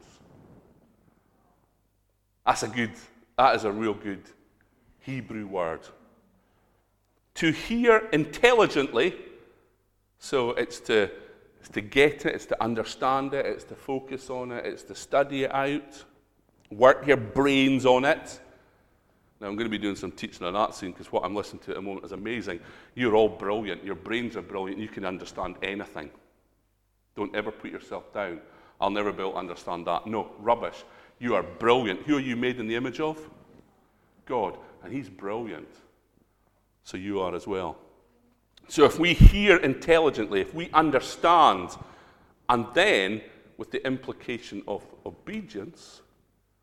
That's a good, that is a real good Hebrew word. To hear intelligently, so it's to, it's to get it, it's to understand it, it's to focus on it, it's to study it out, work your brains on it. Now, I'm going to be doing some teaching on that soon because what I'm listening to at the moment is amazing. You're all brilliant. Your brains are brilliant. You can understand anything. Don't ever put yourself down. I'll never be able to understand that. No, rubbish. You are brilliant. Who are you made in the image of? God. And he's brilliant. So you are as well. So if we hear intelligently, if we understand, and then with the implication of obedience,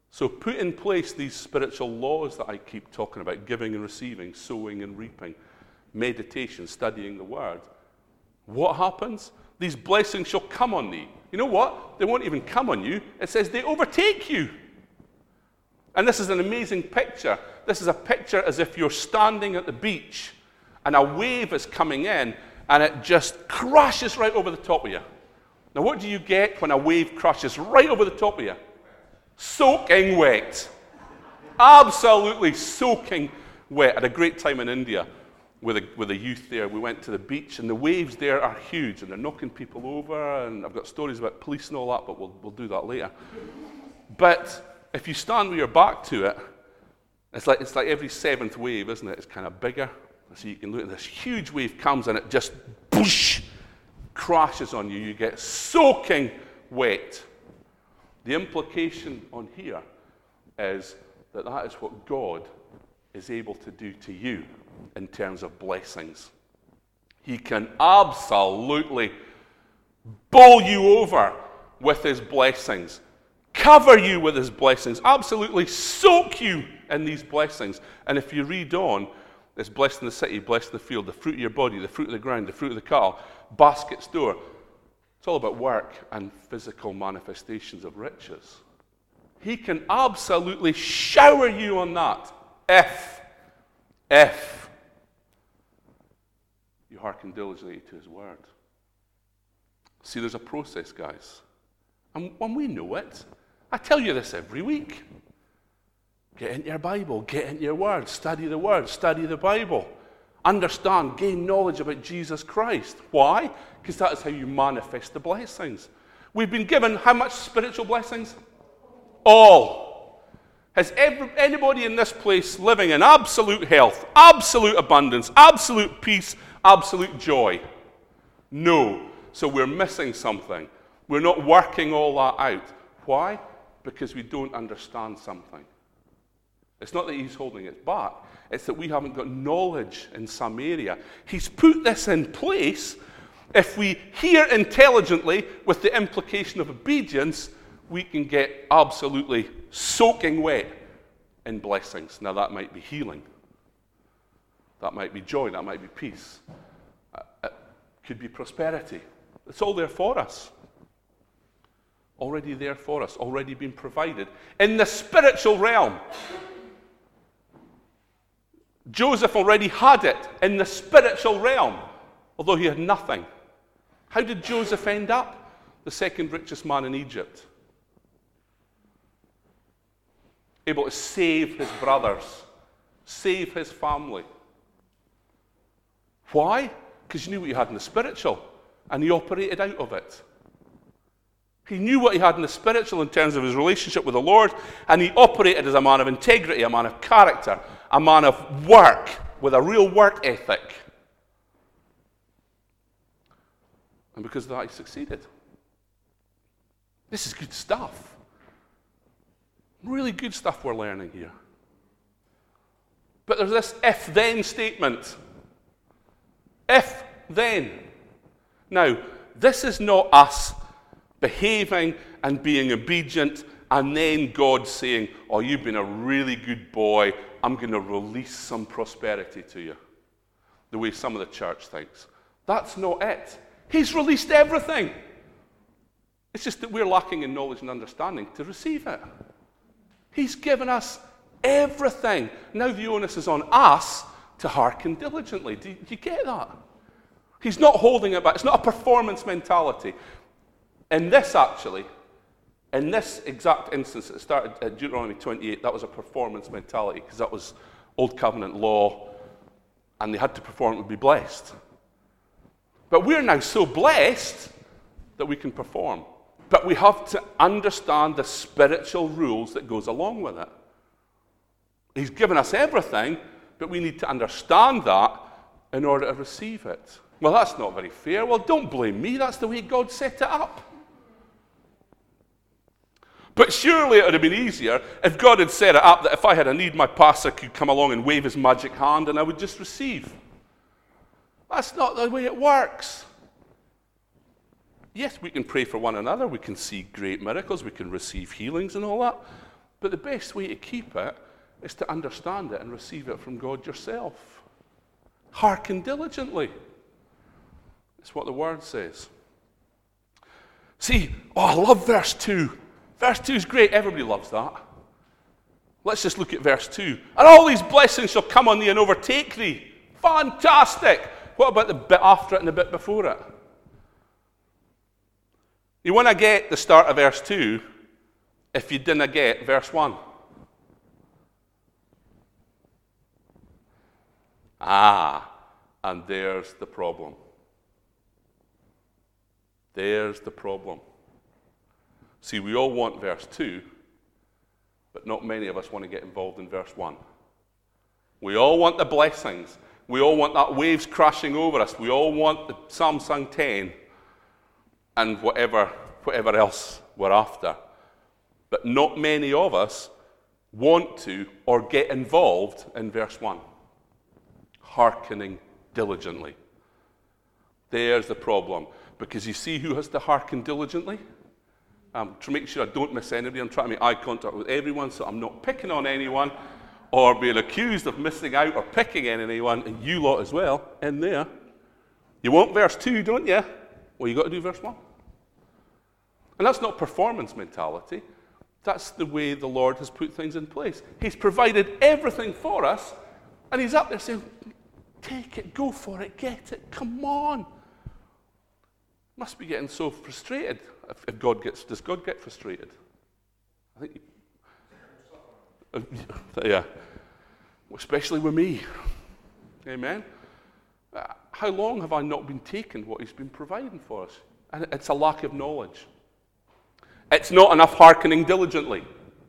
So put in place these spiritual laws that I keep talking about, giving and receiving, sowing and reaping, meditation, studying the word. What happens? These blessings shall come on thee. You know what? They won't even come on you. It says they overtake you. And this is an amazing picture. This is a picture as if you're standing at the beach and a wave is coming in and it just crashes right over the top of you. Now, what do you get when a wave crashes right over the top of you? Soaking wet. Absolutely soaking wet. I had a great time in India with a, with a youth there. We went to the beach, and the waves there are huge, and they're knocking people over, and I've got stories about police and all that, but we'll, we'll do that later. But if you stand with your back to it, it's like, it's like every seventh wave, isn't it? It's kind of bigger. So you can look at this huge wave comes, and it just boosh, crashes on you. You get soaking wet. The implication on here is that that is what God is able to do to you in terms of blessings. He can absolutely bowl you over with his blessings, cover you with his blessings, absolutely soak you in these blessings. And if you read on, it's blessed in the city, blessed in the field, the fruit of your body, the fruit of the ground, the fruit of the cattle, basket store. It's all about work and physical manifestations of riches. He can absolutely shower you on that if, if you hearken diligently to his word. See, there's a process, guys. And, and we know it. I tell you this every week. Get into your Bible, get into your word, study the word, study the Bible. Understand, gain knowledge about Jesus Christ. Why? Because that is how you manifest the blessings. We've been given how much spiritual blessings? All. Has every, anybody in this place living in absolute health, absolute abundance, absolute peace, absolute joy? No. So we're missing something. We're not working all that out. Why? Because we don't understand something. It's not that he's holding it back. It's that we haven't got knowledge in some area. He's put this in place. If we hear intelligently with the implication of obedience, we can get absolutely soaking wet in blessings. Now, that might be healing. That might be joy. That might be peace. It could be prosperity. It's all there for us. Already there for us. Already been provided. In the spiritual realm. Joseph already had it in the spiritual realm, although he had nothing. How did Joseph end up? The second richest man in Egypt. Able to save his brothers, save his family. Why? Because he knew what he had in the spiritual, and he operated out of it. He knew what he had in the spiritual in terms of his relationship with the Lord, and he operated as a man of integrity, a man of character, a man of work, with a real work ethic. And because of that, he succeeded. This is good stuff. Really good stuff we're learning here. But there's this if-then statement. If-then. Now, this is not us behaving and being obedient, and then God saying, oh, you've been a really good boy, I'm going to release some prosperity to you, the way some of the church thinks. That's not it. He's released everything. It's just that we're lacking in knowledge and understanding to receive it. He's given us everything. Now the onus is on us to hearken diligently. Do you, do you get that? He's not holding it back. It's not a performance mentality. In this, actually, in this exact instance, it started at Deuteronomy twenty-eight, that was a performance mentality, because that was Old Covenant law, and they had to perform to be blessed. But we're now so blessed that we can perform. But we have to understand the spiritual rules that goes along with it. He's given us everything, but we need to understand that in order to receive it. Well, that's not very fair. Well, don't blame me. That's the way God set it up. But surely it would have been easier if God had set it up that if I had a need, my pastor could come along and wave his magic hand and I would just receive. That's not the way it works. Yes, we can pray for one another. We can see great miracles. We can receive healings and all that. But the best way to keep it is to understand it and receive it from God yourself. Hearken diligently. That's what the word says. See, oh, I love verse two. Verse two is great. Everybody loves that. Let's just look at verse two. And all these blessings shall come on thee and overtake thee. Fantastic. What about the bit after it and the bit before it? You want to get the start of verse two if you didn't get verse one. Ah, and there's the problem. There's the problem. See, we all want verse two, but not many of us want to get involved in verse one. We all want the blessings. We all want that waves crashing over us. We all want the Psalm sung ten and whatever, whatever else we're after. But not many of us want to or get involved in verse one. Hearkening diligently. There's the problem. Because you see who has to hearken diligently? Um, to make sure I don't miss anybody, I'm trying to make eye contact with everyone so I'm not picking on anyone or being accused of missing out or picking on anyone, and you lot as well, in there. You want verse two, don't you? Well, you've got to do verse one. And that's not performance mentality. That's the way the Lord has put things in place. He's provided everything for us, and he's up there saying, take it, go for it, get it, come on. Must be getting so frustrated. If, if God gets, does God get frustrated? I think, uh, yeah, especially with me. Amen. Uh, how long have I not been taking what He's been providing for us? And it's a lack of knowledge. It's not enough hearkening diligently,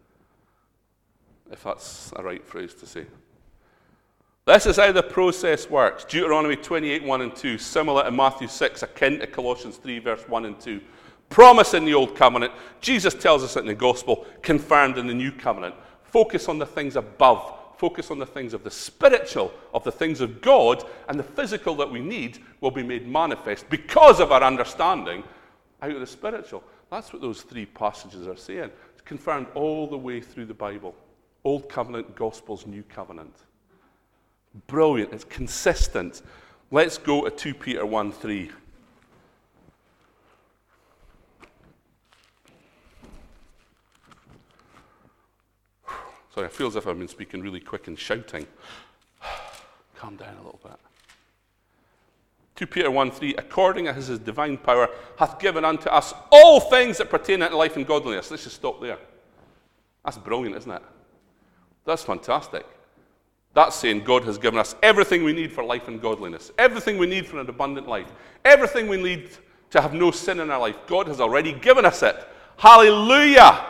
if that's a right phrase to say. This is how the process works. Deuteronomy twenty-eight, one and two, similar to Matthew six, akin to Colossians three, verse one and two. Promise in the Old Covenant. Jesus tells us it in the Gospel, confirmed in the New Covenant. Focus on the things above. Focus on the things of the spiritual, of the things of God, and the physical that we need will be made manifest because of our understanding out of the spiritual. That's what those three passages are saying. It's confirmed all the way through the Bible. Old Covenant, Gospels, New Covenant. Brilliant. It's consistent. Let's go to Second Peter one three. Sorry, I feel as if I've been speaking really quick and shouting. Calm down a little bit. Second Peter one three, according as his divine power hath given unto us all things that pertain unto life and godliness. Let's just stop there. That's brilliant, isn't it? That's fantastic. That's saying God has given us everything we need for life and godliness, everything we need for an abundant life, everything we need to have no sin in our life. God has already given us it. Hallelujah!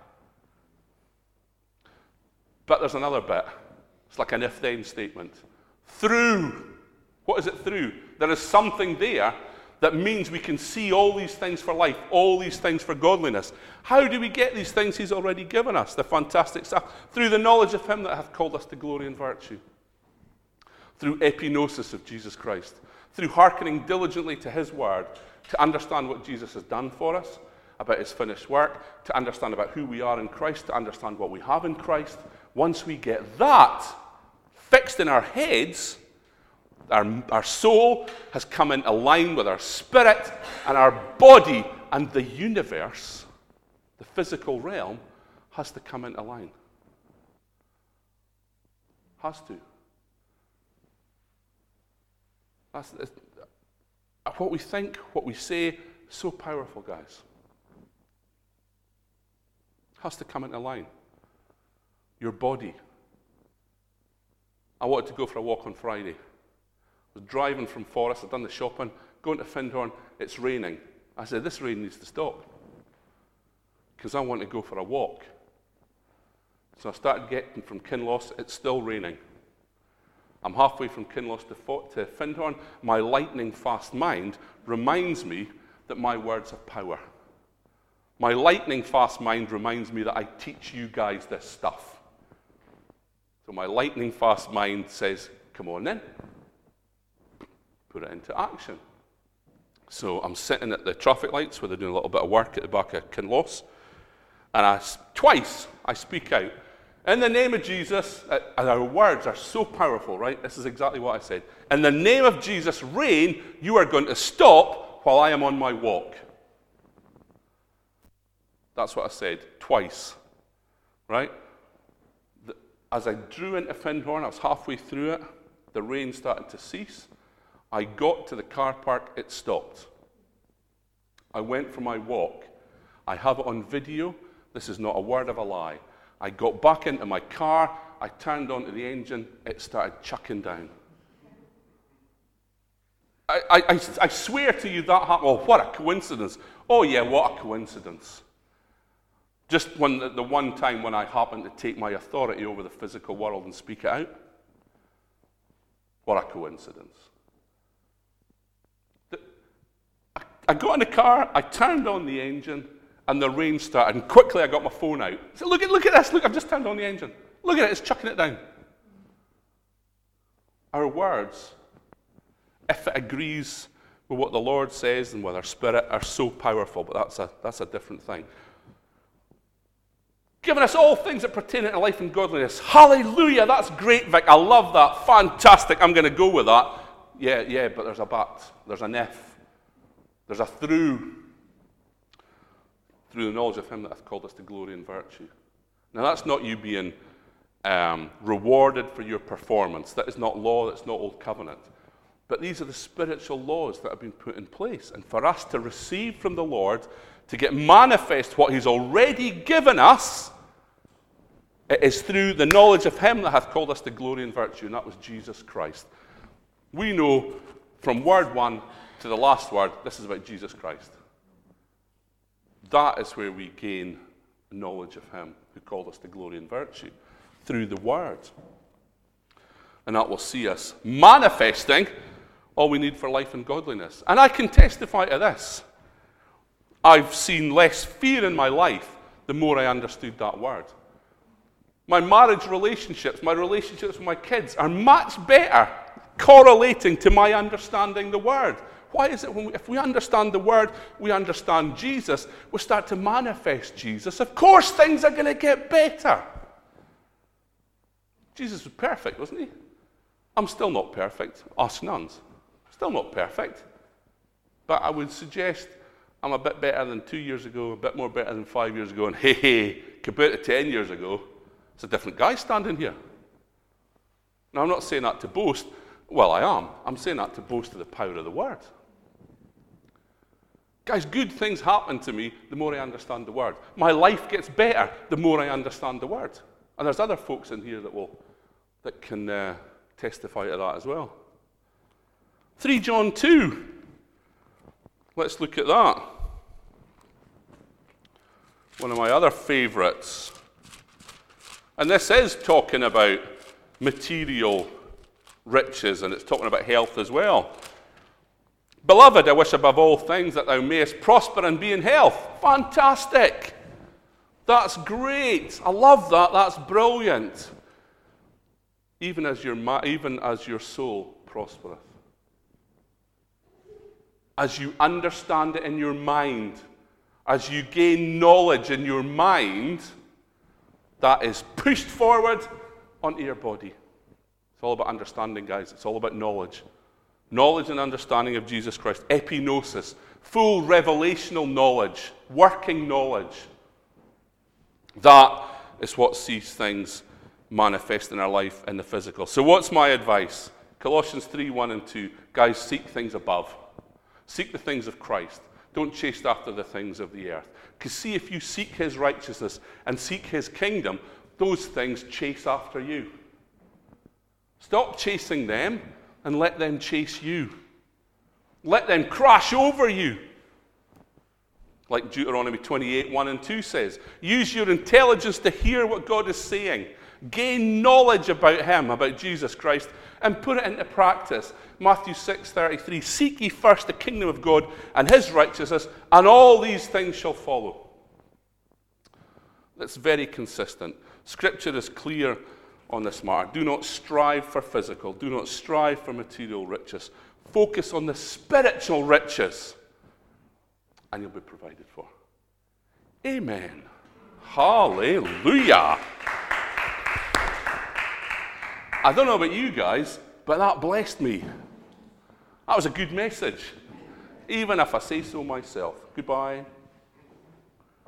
But there's another bit. It's like an if-then statement. Through. What is it through? There is something there that means we can see all these things for life, all these things for godliness. How do we get these things He's already given us? The fantastic stuff. Through the knowledge of Him that hath called us to glory and virtue. Through epignosis of Jesus Christ. Through hearkening diligently to His word, to understand what Jesus has done for us, about His finished work, to understand about who we are in Christ, to understand what we have in Christ. Once we get that fixed in our heads, Our, our soul has come into line with our spirit, and our body and the universe, the physical realm, has to come into line. Has to. That's, that's, what we think, what we say, so powerful, guys. Has to come into line. Your body. I wanted to go for a walk on Friday. I was driving from Forest, I'd done the shopping, going to Findhorn, it's raining. I said, this rain needs to stop because I want to go for a walk. So I started getting from Kinloss, it's still raining. I'm halfway from Kinloss to, to Findhorn. My lightning fast mind reminds me that my words have power. My lightning fast mind reminds me that I teach you guys this stuff. So my lightning fast mind says, come on then. Put it into action. So I'm sitting at the traffic lights where they're doing a little bit of work at the back of Kinloss, And I, twice I speak out. In the name of Jesus, uh, and our words are so powerful, right? This is exactly what I said. In the name of Jesus, rain, you are going to stop while I am on my walk. That's what I said, twice, right? The, as I drew into Findhorn, I was halfway through it, the rain started to cease. I got to the car park, it stopped. I went for my walk. I have it on video. This is not a word of a lie. I got back into my car, I turned onto the engine, it started chucking down. I, I, I swear to you that happened. Oh, what a coincidence. Oh yeah, what a coincidence. Just when the, the one time when I happened to take my authority over the physical world and speak it out. What a coincidence. The, I, I got in the car, I turned on the engine, and the rain started, and quickly I got my phone out. I said, look at, look at this, look, I've just turned on the engine. Look at it, it's chucking it down. Our words, if it agrees with what the Lord says and with our spirit, are so powerful, but that's a, that's a different thing. Giving us all things that pertain to life and godliness. Hallelujah, that's great, Vic. I love that. Fantastic, I'm going to go with that. Yeah, yeah, but there's a but. There's an if. There's a through. Through the knowledge of him that hath called us to glory and virtue. Now that's not you being um, rewarded for your performance. That is not law, that's not old covenant. But these are the spiritual laws that have been put in place. And for us to receive from the Lord, to get manifest what he's already given us, it is through the knowledge of him that hath called us to glory and virtue, and that was Jesus Christ. We know from word one to the last word, this is about Jesus Christ. That is where we gain knowledge of him who called us to glory and virtue, through the word. And that will see us manifesting all we need for life and godliness. And I can testify to this. I've seen less fear in my life the more I understood that word. My marriage relationships, my relationships with my kids are much better correlating to my understanding the word. Why is it when we, if we understand the word, we understand Jesus, we start to manifest Jesus. Of course things are going to get better. Jesus was perfect, wasn't he? I'm still not perfect. Ask nuns. Still not perfect. But I would suggest I'm a bit better than two years ago, a bit more better than five years ago, and hey, hey, compared to ten years ago, it's a different guy standing here. Now, I'm not saying that to boast. Well, I am. I'm saying that to boast of the power of the word. Guys, good things happen to me the more I understand the word. My life gets better the more I understand the word. And there's other folks in here that will that can uh, testify to that as well. Three John two. Let's look at that. One of my other favorites. And this is talking about material riches, and it's talking about health as well. Beloved, I wish above all things that thou mayest prosper and be in health. Fantastic. That's great. I love that. That's brilliant. Even as your, even as your soul prospereth. As you understand it in your mind, as you gain knowledge in your mind, that is pushed forward onto your body. It's all about understanding, guys. It's all about knowledge. Knowledge and understanding of Jesus Christ. Epignosis. Full revelational knowledge. Working knowledge. That is what sees things manifest in our life in the physical. So what's my advice? Colossians three, one and two. Guys, seek things above. Seek the things of Christ. Don't chase after the things of the earth. Because see, if you seek his righteousness and seek his kingdom, those things chase after you. Stop chasing them and let them chase you. Let them crash over you. Like Deuteronomy twenty-eight, one and two says, use your intelligence to hear what God is saying. Gain knowledge about him, about Jesus Christ, and put it into practice. Matthew six, thirty-three, seek ye first the kingdom of God and his righteousness, and all these things shall follow. That's very consistent. Scripture is clear on this matter. Do not strive for physical. Do not strive for material riches. Focus on the spiritual riches, and you'll be provided for. Amen. Hallelujah. I don't know about you guys, but that blessed me. That was a good message. Even if I say so myself. Goodbye.